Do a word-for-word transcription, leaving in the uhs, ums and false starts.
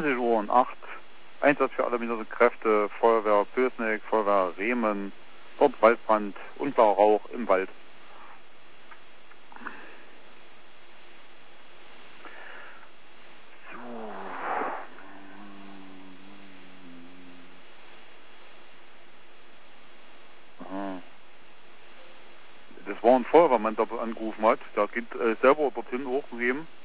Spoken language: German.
zwanzig Uhr und acht. Einsatz für alle Kräfte, Feuerwehr Pösneck, Feuerwehr Rehmen, dort Waldbrand, unklarer Rauch im Wald. Das war ein Feuerwehrmann, der angerufen hat. Der geht äh, selber dorthin hochgegeben.